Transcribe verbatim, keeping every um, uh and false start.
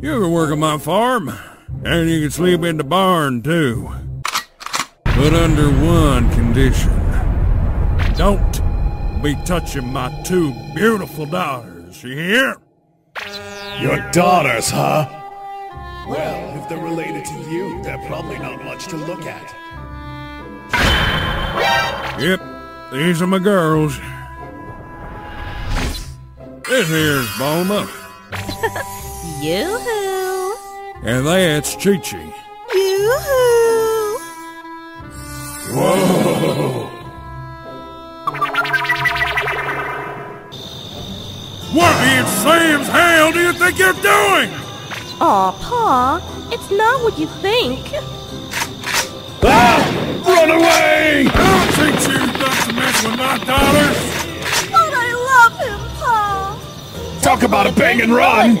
You can work on my farm, and you can sleep in the barn, too. But under one condition. Don't be touching my two beautiful daughters, you hear? Your daughters, huh? Well, if they're related to you, they're probably not much to look at. Yep, these are my girls. This here's Bulma. Yoo-hoo! And that's Chi-Chi. Yoo-hoo! Whoa! What in Sam's hell do you think you're doing? Aw, Pa, it's not what you think. Ah! Run away! Don't teach you not to mess with my daughters! But I love him, Pa! Talk about a bang and run!